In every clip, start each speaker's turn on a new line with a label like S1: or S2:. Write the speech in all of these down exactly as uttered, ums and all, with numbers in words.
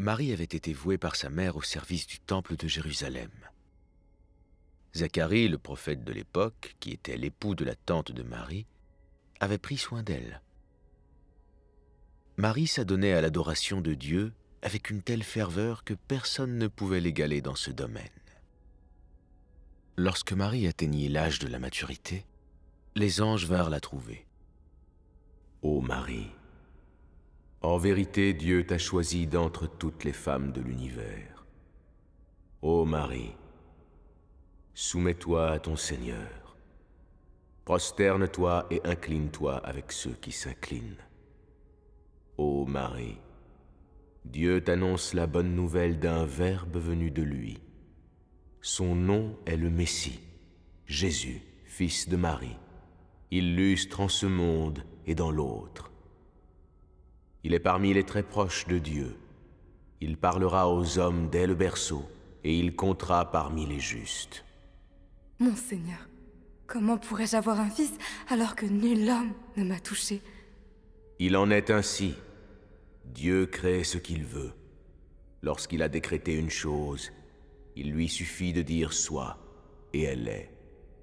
S1: Marie avait été vouée par sa mère au service du temple de Jérusalem. Zacharie, le prophète de l'époque, qui était l'époux de la tante de Marie, avait pris soin d'elle. Marie s'adonnait à l'adoration de Dieu avec une telle ferveur que personne ne pouvait l'égaler dans ce domaine. Lorsque Marie atteignit l'âge de la maturité, les anges vinrent la trouver.
S2: « Ô Marie, en vérité Dieu t'a choisie d'entre toutes les femmes de l'univers. Ô Marie, soumets-toi à ton Seigneur. Prosterne-toi et incline-toi avec ceux qui s'inclinent. Ô Marie, Dieu t'annonce la bonne nouvelle d'un Verbe venu de lui. Son nom est le Messie, Jésus, fils de Marie, illustre en ce monde et dans l'autre. Il est parmi les très proches de Dieu. Il parlera aux hommes dès le berceau, et il comptera parmi les justes. »
S3: Mon Seigneur, comment pourrais-je avoir un fils alors que nul homme ne m'a touché?
S2: Il en est ainsi. Dieu crée ce qu'il veut. Lorsqu'il a décrété une chose, il lui suffit de dire « soit », et elle est.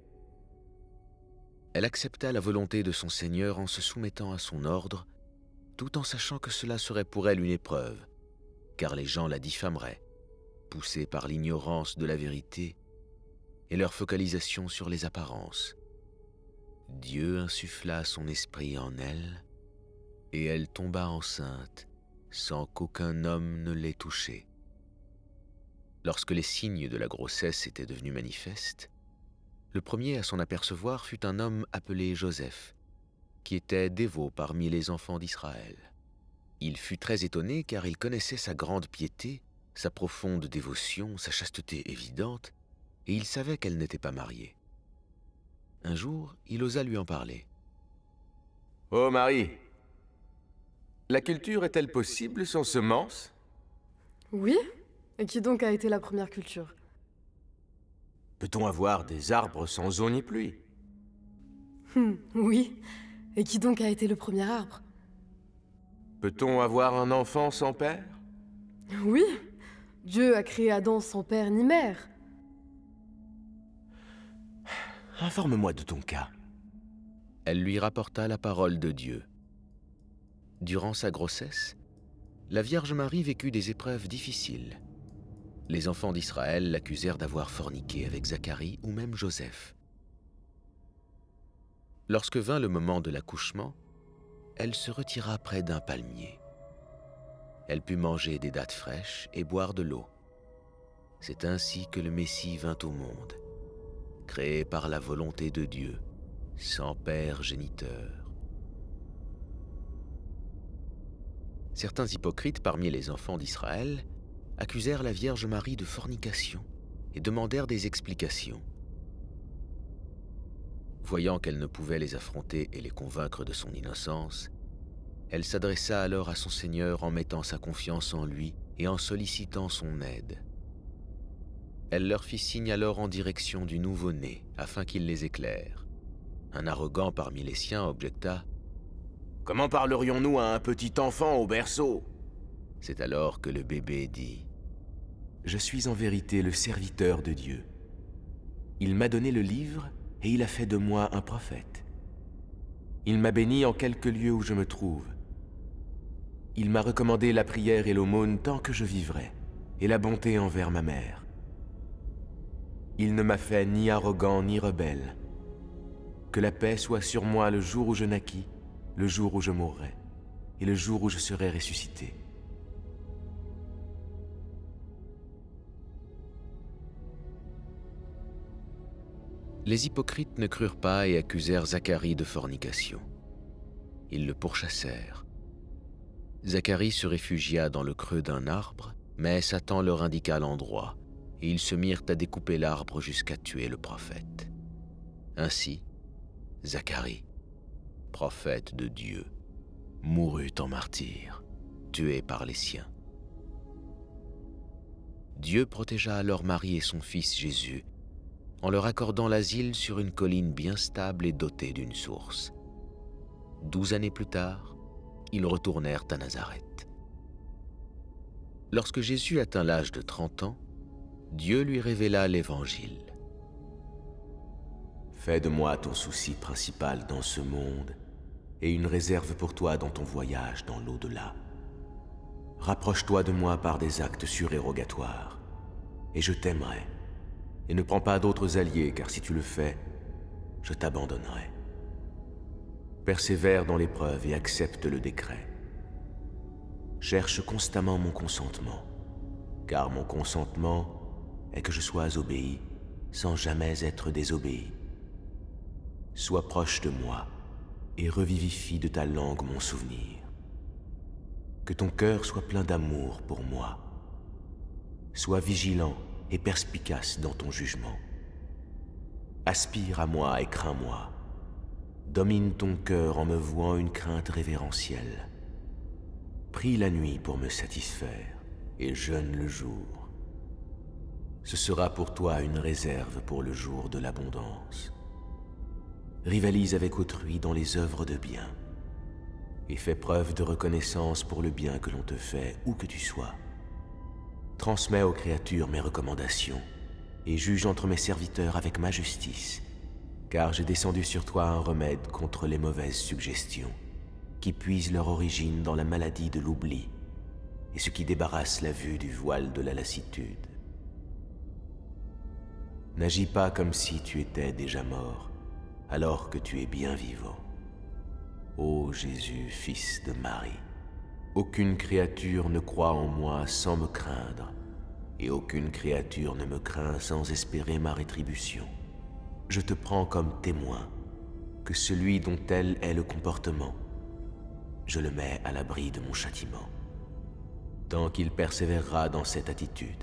S1: Elle accepta la volonté de son Seigneur en se soumettant à son ordre, tout en sachant que cela serait pour elle une épreuve, car les gens la diffameraient, poussés par l'ignorance de la vérité et leur focalisation sur les apparences. Dieu insuffla son esprit en elle, et elle tomba enceinte sans qu'aucun homme ne l'ait touchée. Lorsque les signes de la grossesse étaient devenus manifestes, le premier à s'en apercevoir fut un homme appelé Joseph, qui était dévot parmi les enfants d'Israël. Il fut très étonné car il connaissait sa grande piété, sa profonde dévotion, sa chasteté évidente, et il savait qu'elle n'était pas mariée. Un jour, il osa lui en parler.
S2: « Ô Marie, la culture est-elle possible sans semence? »
S4: Oui? Et qui donc a été la première culture?
S2: Peut-on avoir des arbres sans eau ni pluie?
S4: Hum, oui. Et qui donc a été le premier arbre?
S2: Peut-on avoir un enfant sans père?
S4: Oui. Dieu a créé Adam sans père ni mère.
S2: Informe-moi de ton cas.
S1: Elle lui rapporta la parole de Dieu. Durant sa grossesse, la Vierge Marie vécut des épreuves difficiles. Les enfants d'Israël l'accusèrent d'avoir forniqué avec Zacharie ou même Joseph. Lorsque vint le moment de l'accouchement, elle se retira près d'un palmier. Elle put manger des dattes fraîches et boire de l'eau. C'est ainsi que le Messie vint au monde, créé par la volonté de Dieu, sans père géniteur. Certains hypocrites parmi les enfants d'Israël accusèrent la Vierge Marie de fornication et demandèrent des explications. Voyant qu'elle ne pouvait les affronter et les convaincre de son innocence, elle s'adressa alors à son Seigneur en mettant sa confiance en lui et en sollicitant son aide. Elle leur fit signe alors en direction du nouveau-né afin qu'il les éclaire. Un arrogant parmi les siens objecta «
S2: Comment parlerions-nous à un petit enfant au berceau ?»
S1: C'est alors que le bébé dit
S2: « Je suis en vérité le serviteur de Dieu. Il m'a donné le livre et il a fait de moi un prophète. Il m'a béni en quelque lieu où je me trouve. Il m'a recommandé la prière et l'aumône tant que je vivrai, et la bonté envers ma mère. Il ne m'a fait ni arrogant ni rebelle. Que la paix soit sur moi le jour où je naquis, le jour où je mourrai, et le jour où je serai ressuscité. »
S1: Les hypocrites ne crurent pas et accusèrent Zacharie de fornication. Ils le pourchassèrent. Zacharie se réfugia dans le creux d'un arbre, mais Satan leur indiqua l'endroit, et ils se mirent à découper l'arbre jusqu'à tuer le prophète. Ainsi, Zacharie, prophète de Dieu, mourut en martyr, tué par les siens. Dieu protégea alors Marie et son fils Jésus, en leur accordant l'asile sur une colline bien stable et dotée d'une source. Douze années plus tard, ils retournèrent à Nazareth. Lorsque Jésus atteint l'âge de trente ans, Dieu lui révéla l'Évangile.
S2: Fais de moi ton souci principal dans ce monde et une réserve pour toi dans ton voyage dans l'au-delà. Rapproche-toi de moi par des actes surérogatoires, et je t'aimerai. Et ne prends pas d'autres alliés, car si tu le fais, je t'abandonnerai. Persévère dans l'épreuve et accepte le décret. Cherche constamment mon consentement, car mon consentement est que je sois obéi sans jamais être désobéi. Sois proche de moi et revivifie de ta langue mon souvenir. Que ton cœur soit plein d'amour pour moi. Sois vigilant et perspicace dans ton jugement. Aspire à moi et crains-moi. Domine ton cœur en me vouant une crainte révérentielle. Prie la nuit pour me satisfaire et jeûne le jour. Ce sera pour toi une réserve pour le jour de l'abondance. Rivalise avec autrui dans les œuvres de bien et fais preuve de reconnaissance pour le bien que l'on te fait où que tu sois. Transmets aux créatures mes recommandations et juge entre mes serviteurs avec ma justice, car j'ai descendu sur toi un remède contre les mauvaises suggestions qui puisent leur origine dans la maladie de l'oubli et ce qui débarrasse la vue du voile de la lassitude. N'agis pas comme si tu étais déjà mort, alors que tu es bien vivant. Ô Jésus, fils de Marie, aucune créature ne croit en moi sans me craindre, et aucune créature ne me craint sans espérer ma rétribution. Je te prends comme témoin que celui dont elle est le comportement, je le mets à l'abri de mon châtiment, tant qu'il persévérera dans cette attitude.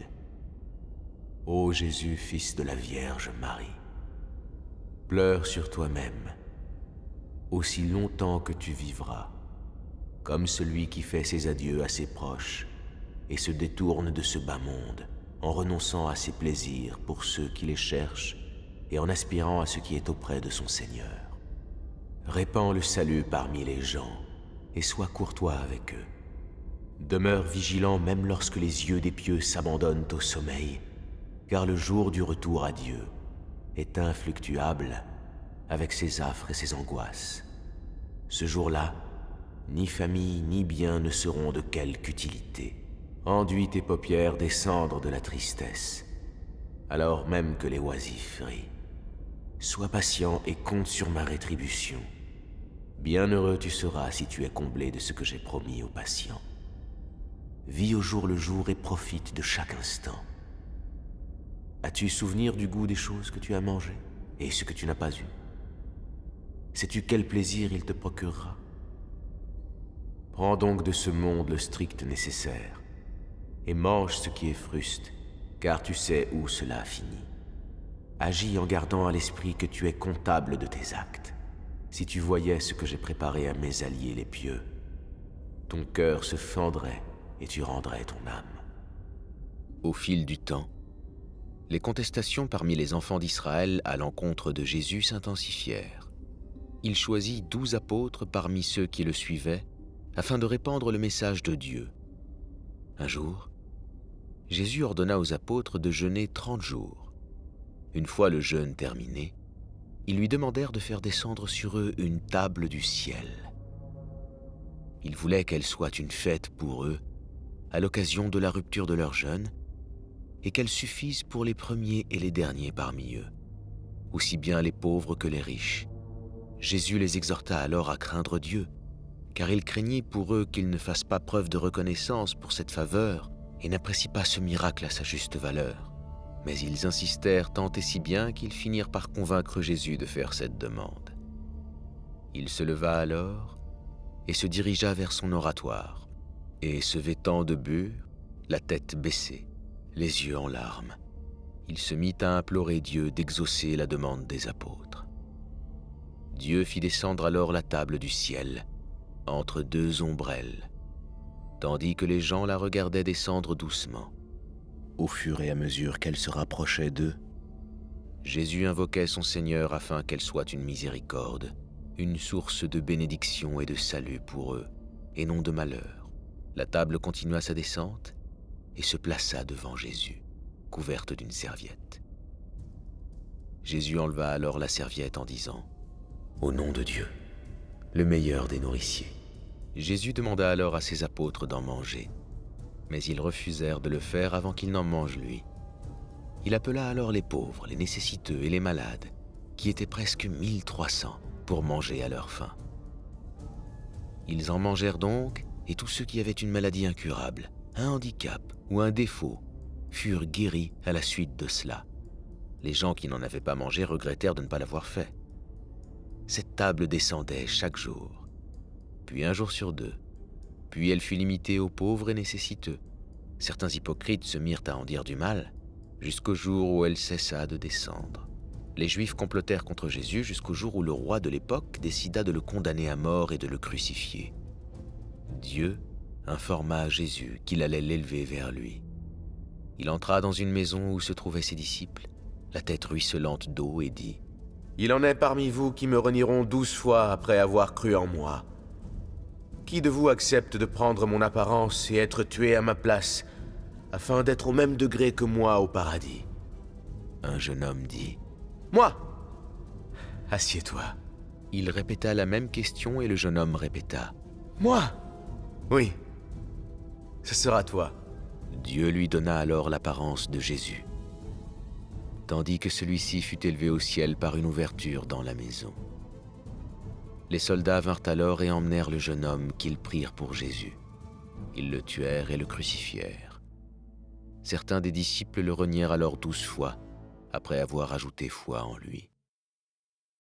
S2: Ô Jésus, fils de la Vierge Marie, pleure sur toi-même, aussi longtemps que tu vivras, comme celui qui fait ses adieux à ses proches et se détourne de ce bas monde en renonçant à ses plaisirs pour ceux qui les cherchent et en aspirant à ce qui est auprès de son Seigneur. Répands le salut parmi les gens et sois courtois avec eux. Demeure vigilant même lorsque les yeux des pieux s'abandonnent au sommeil, car le jour du retour à Dieu est influctuable avec ses affres et ses angoisses. Ce jour-là, ni famille ni bien ne seront de quelque utilité. Enduis tes paupières des cendres de la tristesse, alors même que les oisifs rient. Sois patient et compte sur ma rétribution. Bienheureux tu seras si tu es comblé de ce que j'ai promis aux patients. Vis au jour le jour et profite de chaque instant. As-tu souvenir du goût des choses que tu as mangées et ce que tu n'as pas eu? Sais-tu quel plaisir il te procurera? Prends donc de ce monde le strict nécessaire et mange ce qui est fruste, car tu sais où cela finit. Agis en gardant à l'esprit que tu es comptable de tes actes. Si tu voyais ce que j'ai préparé à mes alliés les pieux, ton cœur se fendrait et tu rendrais ton âme.
S1: Au fil du temps, les contestations parmi les enfants d'Israël à l'encontre de Jésus s'intensifièrent. Il choisit douze apôtres parmi ceux qui le suivaient afin de répandre le message de Dieu. Un jour, Jésus ordonna aux apôtres de jeûner trente jours. Une fois le jeûne terminé, ils lui demandèrent de faire descendre sur eux une table du ciel. Il voulait qu'elle soit une fête pour eux, à l'occasion de la rupture de leur jeûne, et qu'elle suffise pour les premiers et les derniers parmi eux, aussi bien les pauvres que les riches. Jésus les exhorta alors à craindre Dieu, car il craignait pour eux qu'ils ne fassent pas preuve de reconnaissance pour cette faveur et n'apprécient pas ce miracle à sa juste valeur. Mais ils insistèrent tant et si bien qu'ils finirent par convaincre Jésus de faire cette demande. Il se leva alors et se dirigea vers son oratoire, et se vêtant de bure, la tête baissée, les yeux en larmes, il se mit à implorer Dieu d'exaucer la demande des apôtres. Dieu fit descendre alors la table du ciel, entre deux ombrelles, tandis que les gens la regardaient descendre doucement. Au fur et à mesure qu'elle se rapprochait d'eux, Jésus invoquait son Seigneur afin qu'elle soit une miséricorde, une source de bénédiction et de salut pour eux, et non de malheur. La table continua sa descente, et se plaça devant Jésus, couverte d'une serviette. Jésus enleva alors la serviette en disant « Au nom de Dieu, le meilleur des nourriciers. » Jésus demanda alors à ses apôtres d'en manger, mais ils refusèrent de le faire avant qu'il n'en mange lui. Il appela alors les pauvres, les nécessiteux et les malades, qui étaient presque mille trois cents, pour manger à leur faim. Ils en mangèrent donc, et tous ceux qui avaient une maladie incurable, un handicap ou un défaut, furent guéris à la suite de cela. Les gens qui n'en avaient pas mangé regrettèrent de ne pas l'avoir fait. Cette table descendait chaque jour, puis un jour sur deux, puis elle fut limitée aux pauvres et nécessiteux. Certains hypocrites se mirent à en dire du mal, jusqu'au jour où elle cessa de descendre. Les Juifs complotèrent contre Jésus jusqu'au jour où le roi de l'époque décida de le condamner à mort et de le crucifier. Dieu informa à Jésus qu'il allait l'élever vers lui. Il entra dans une maison où se trouvaient ses disciples, la tête ruisselante d'eau, et dit «
S2: Il en est parmi vous qui me renieront douze fois après avoir cru en moi. Qui de vous accepte de prendre mon apparence et être tué à ma place, afin d'être au même degré que moi au paradis ?»
S1: Un jeune homme dit
S2: « Moi ! Assieds-toi. »
S1: Il répéta la même question et le jeune homme répéta
S2: « Moi ! Oui, ce sera toi. »
S1: Dieu lui donna alors l'apparence de Jésus, tandis que celui-ci fut élevé au ciel par une ouverture dans la maison. Les soldats vinrent alors et emmenèrent le jeune homme qu'ils prirent pour Jésus. Ils le tuèrent et le crucifièrent. Certains des disciples le renièrent alors douze fois, après avoir ajouté foi en lui.